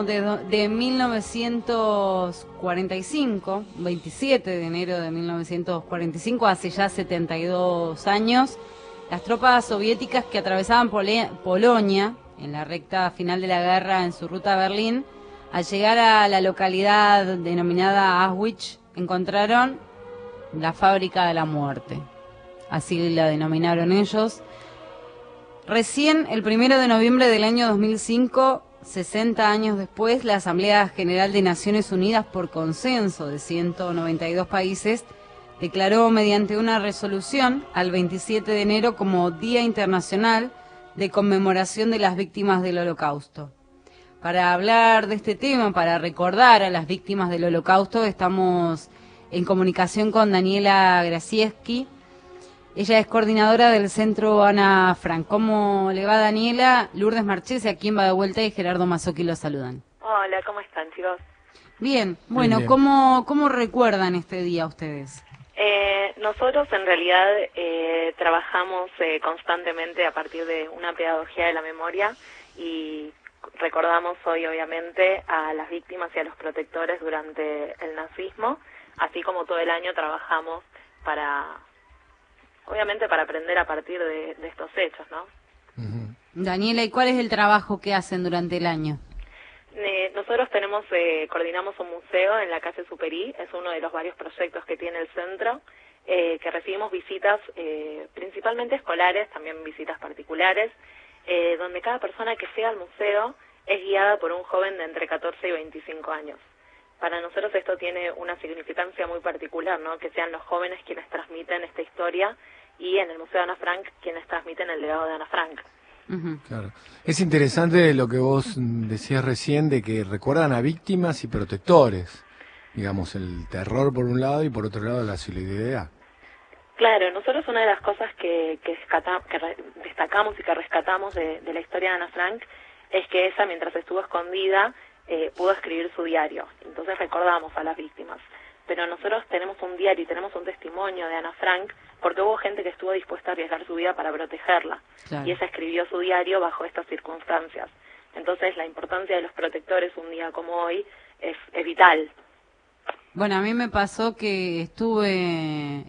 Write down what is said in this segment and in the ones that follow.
año de 1945, 27 de enero de 1945, hace ya 72 años, las tropas soviéticas que atravesaban Polonia en la recta final de la guerra en su ruta a Berlín, al llegar a la localidad denominada Auschwitz, encontraron la fábrica de la muerte. Así la denominaron ellos. Recién, el 1 de noviembre del año 2005, 60 años después, la Asamblea General de Naciones Unidas, por consenso de 192 países, declaró mediante una resolución al 27 de enero como Día Internacional de Conmemoración de las Víctimas del Holocausto. Para hablar de este tema, para recordar a las víctimas del Holocausto, estamos en comunicación con Daniela Grasiewski. Ella es coordinadora del Centro Ana Frank. ¿Cómo le va, Daniela? Lourdes Marchese, aquí en Va de Vuelta, y Gerardo Mazzocchi los saludan. Hola, ¿cómo están, chicos? Bien, bueno, bien. ¿Cómo recuerdan este día ustedes? Nosotros en realidad trabajamos constantemente a partir de una pedagogía de la memoria y recordamos hoy obviamente a las víctimas y a los protectores durante el nazismo, así como todo el año trabajamos obviamente para aprender a partir de estos hechos, ¿no? Ujú. Daniela, ¿y cuál es el trabajo que hacen durante el año? Nosotros coordinamos un museo en la calle Superí, es uno de los varios proyectos que tiene el centro, que recibimos visitas principalmente escolares, también visitas particulares, donde cada persona que llega al museo es guiada por un joven de entre 14 y 25 años. Para nosotros esto tiene una significancia muy particular, ¿no? Que sean los jóvenes quienes transmiten esta historia y en el Museo de Ana Frank quienes transmiten el legado de Ana Frank. Uh-huh. Claro. Es interesante lo que vos decías recién de que recuerdan a víctimas y protectores. Digamos, el terror por un lado y por otro lado la solidaridad. Claro, nosotros una de las cosas que destacamos y que rescatamos de la historia de Ana Frank es que ella, mientras estuvo escondida, pudo escribir su diario. Entonces recordamos a las víctimas. Pero nosotros tenemos un diario y tenemos un testimonio de Ana Frank porque hubo gente que estuvo dispuesta a arriesgar su vida para protegerla. Claro. Y ella escribió su diario bajo estas circunstancias. Entonces la importancia de los protectores un día como hoy es vital. Bueno, a mí me pasó que tuve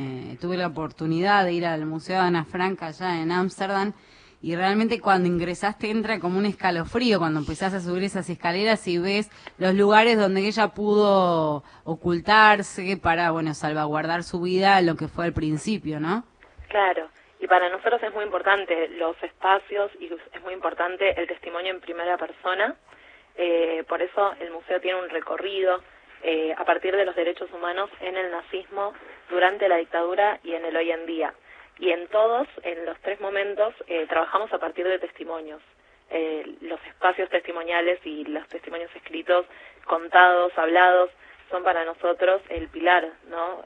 la oportunidad de ir al Museo de Ana Frank allá en Ámsterdam, y realmente cuando ingresaste entra como un escalofrío cuando empezás a subir esas escaleras y ves los lugares donde ella pudo ocultarse para, bueno, salvaguardar su vida, lo que fue al principio, ¿no? Claro, y para nosotros es muy importante los espacios y es muy importante el testimonio en primera persona. Por eso el museo tiene un recorrido a partir de los derechos humanos en el nazismo, durante la dictadura y en el hoy en día. Y en los tres momentos, trabajamos a partir de testimonios. Los espacios testimoniales y los testimonios escritos, contados, hablados, son para nosotros el pilar, ¿no?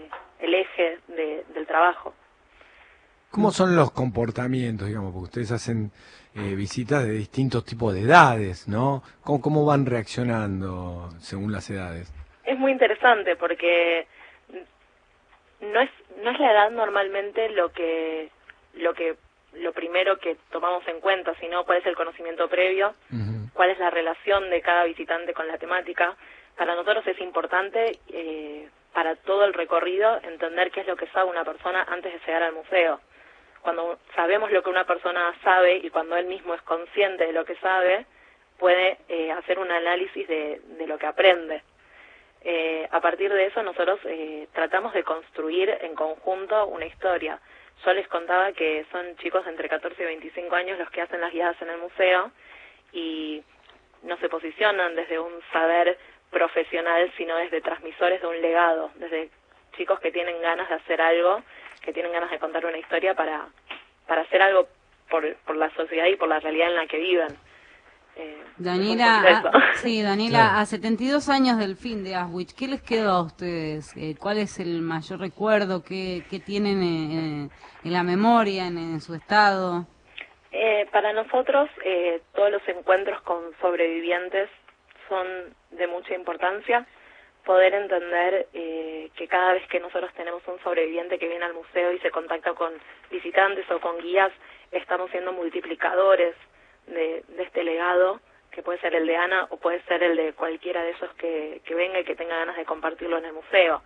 El eje del trabajo. ¿Cómo son los comportamientos, digamos? Porque ustedes hacen visitas de distintos tipos de edades, ¿no? ¿Cómo van reaccionando según las edades? Es muy interesante porque no es la edad normalmente lo primero que tomamos en cuenta, sino cuál es el conocimiento previo, Uh-huh. cuál es la relación de cada visitante con la temática. Para nosotros es importante, para todo el recorrido, entender qué es lo que sabe una persona antes de llegar al museo. Cuando sabemos lo que una persona sabe y cuando él mismo es consciente de lo que sabe, puede hacer un análisis de lo que aprende. A partir de eso nosotros tratamos de construir en conjunto una historia. Yo les contaba que son chicos entre 14 y 25 años los que hacen las guiadas en el museo y no se posicionan desde un saber profesional, sino desde transmisores de un legado, desde chicos que tienen ganas de hacer algo, que tienen ganas de contar una historia para hacer algo por la sociedad y por la realidad en la que viven. Daniela, Daniela, Claro. a 72 años del fin de Auschwitz, ¿qué les quedó a ustedes? ¿Cuál es el mayor recuerdo? ¿Qué tienen en la memoria, en su estado? Para nosotros, todos los encuentros con sobrevivientes son de mucha importancia. Poder entender que cada vez que nosotros tenemos un sobreviviente que viene al museo y se contacta con visitantes o con guías, estamos siendo multiplicadores de este legado que puede ser el de Ana o puede ser el de cualquiera de esos que venga y que tenga ganas de compartirlo en el museo.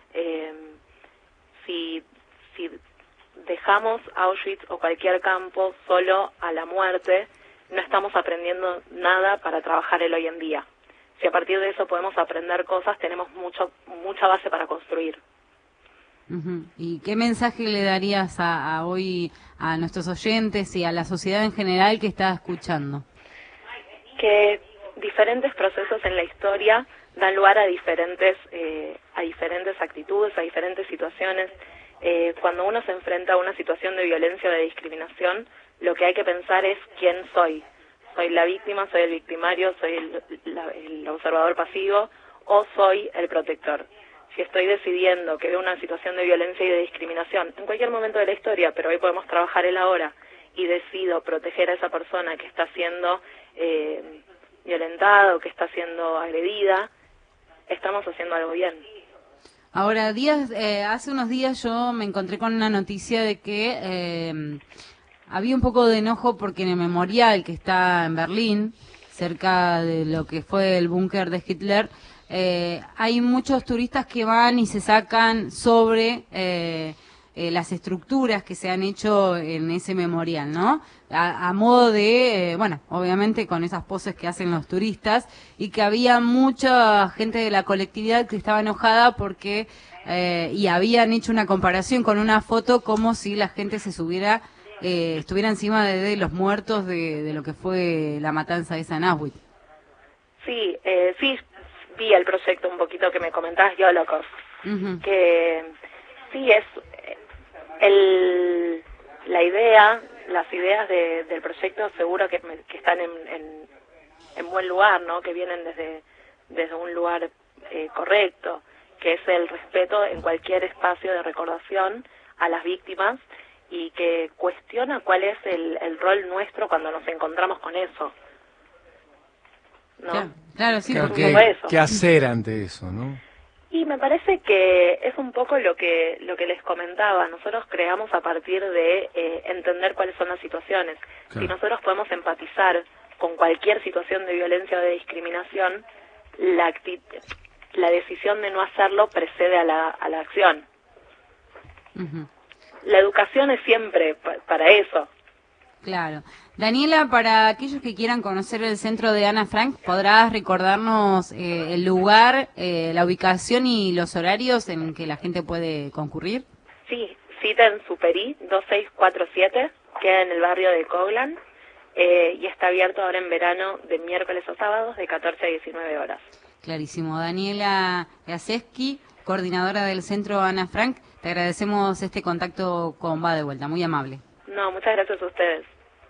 Si dejamos Auschwitz o cualquier campo solo a la muerte, no estamos aprendiendo nada para trabajar el hoy en día. Si a partir de eso podemos aprender cosas, tenemos mucha base para construir. ¿Y qué mensaje le darías a hoy a nuestros oyentes y a la sociedad en general que está escuchando? Que diferentes procesos en la historia dan lugar a diferentes actitudes, a diferentes situaciones. Cuando uno se enfrenta a una situación de violencia o de discriminación, lo que hay que pensar es quién soy. ¿Soy la víctima, soy el victimario, soy el observador pasivo o soy el protector? Si estoy decidiendo que veo una situación de violencia y de discriminación en cualquier momento de la historia, pero hoy podemos trabajar el ahora, y decido proteger a esa persona que está siendo violentada o que está siendo agredida, estamos haciendo algo bien. Ahora, hace unos días yo me encontré con una noticia de que había un poco de enojo porque en el memorial que está en Berlín, cerca de lo que fue el búnker de Hitler, hay muchos turistas que van y se sacan sobre las estructuras que se han hecho en ese memorial, ¿no? A modo de, bueno, obviamente con esas poses que hacen los turistas, y que había mucha gente de la colectividad que estaba enojada porque, y habían hecho una comparación con una foto como si la gente estuviera encima de los muertos de lo que fue la matanza de San Auschwitz. Sí, sí, vi el proyecto un poquito que me comentabas, Holocaust, que sí es la idea, las ideas del proyecto seguro que están en buen lugar, ¿no? Que vienen desde un lugar correcto, que es el respeto en cualquier espacio de recordación a las víctimas, y que cuestiona cuál es el rol nuestro cuando nos encontramos con eso, ¿no? Claro, sí, claro, porque ¿qué hacer ante eso, no? Y me parece que es un poco lo que les comentaba. Nosotros creamos a partir de entender cuáles son las situaciones. Claro. Si nosotros podemos empatizar con cualquier situación de violencia o de discriminación, la decisión de no hacerlo precede a la acción. La educación es siempre para eso. Claro. Daniela, para aquellos que quieran conocer el centro de Ana Frank, ¿podrás recordarnos el lugar, la ubicación y los horarios en que la gente puede concurrir? Sí, cita en Superí 2647, queda en el barrio de Coglan, y está abierto ahora en verano de miércoles a sábados de 14 a 19 horas. Clarísimo. Daniela Jaseski, coordinadora del centro Ana Frank, te agradecemos este contacto con Va de Vuelta, muy amable. No, muchas gracias a ustedes.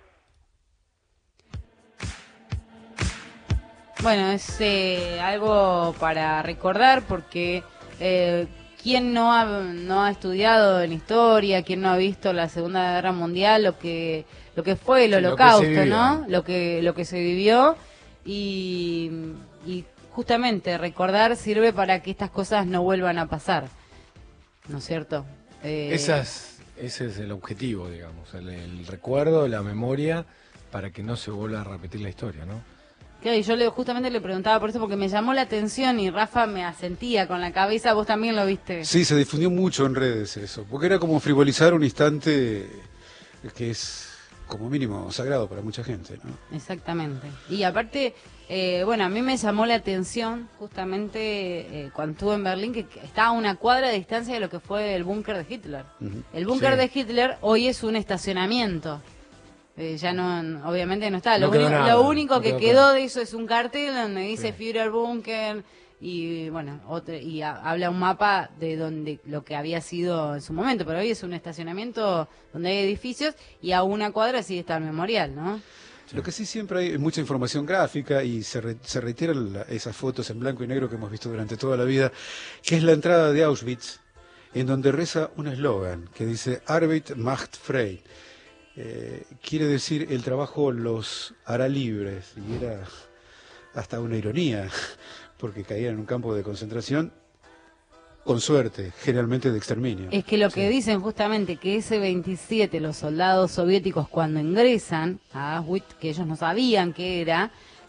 Bueno, es algo para recordar porque ¿quién no ha estudiado en historia, quién no ha visto la Segunda Guerra Mundial, lo que fue el Holocausto, ¿no? Lo que se vivió, y justamente recordar sirve para que estas cosas no vuelvan a pasar, ¿no es cierto? Ese es el objetivo, digamos, el recuerdo, la memoria, para que no se vuelva a repetir la historia, ¿no? Claro, y yo justamente le preguntaba por eso, porque me llamó la atención y Rafa me asentía con la cabeza. ¿Vos también lo viste? Sí, se difundió mucho en redes eso, porque era como frivolizar un instante que es como mínimo sagrado para mucha gente, ¿no? Exactamente. Y aparte, bueno, a mí me llamó la atención justamente cuando estuve en Berlín, que estaba a una cuadra de distancia de lo que fue el búnker de Hitler. El búnker de Hitler hoy es un estacionamiento. Ya no, obviamente no está. Lo único que quedó de eso es un cartel donde dice Führerbunker, y bueno, habla un mapa de donde lo que había sido en su momento, pero hoy es un estacionamiento donde hay edificios y a una cuadra sí está el memorial, ¿no? Lo que sí siempre hay mucha información gráfica y se reiteran esas fotos en blanco y negro que hemos visto durante toda la vida, que es la entrada de Auschwitz, en donde reza un eslogan que dice Arbeit macht frei. Quiere decir el trabajo los hará libres, y era hasta una ironía porque caían en un campo de concentración, con suerte, generalmente de exterminio. Es que lo que dicen justamente, que ese 27, los soldados soviéticos cuando ingresan a Auschwitz, que ellos no sabían qué era,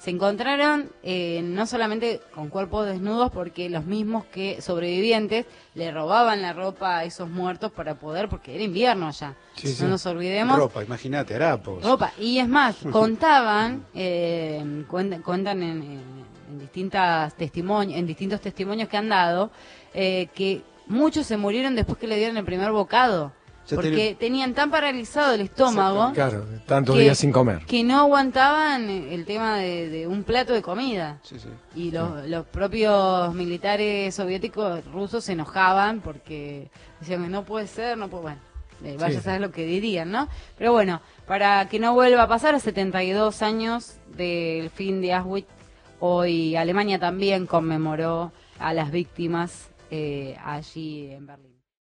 se encontraron no solamente con cuerpos desnudos, porque los mismos que sobrevivientes le robaban la ropa a esos muertos para poder, porque era invierno allá, Sí, no sí. nos olvidemos. Ropa, imagínate, harapos. Ropa, y es más, contaban, cuentan en distintos testimonios que han dado, que muchos se murieron después que le dieron el primer bocado, Ya porque tenían tan paralizado el estómago Claro, tantos que- días sin comer. que no aguantaban el tema de un plato de comida. Sí, sí. Y los propios militares soviéticos rusos se enojaban porque decían que no puede ser, no puede, bueno, vaya Sí. a saber lo que dirían, ¿no? Pero bueno, para que no vuelva a pasar, a 72 años del fin de Auschwitz, hoy Alemania también conmemoró a las víctimas allí en Berlín.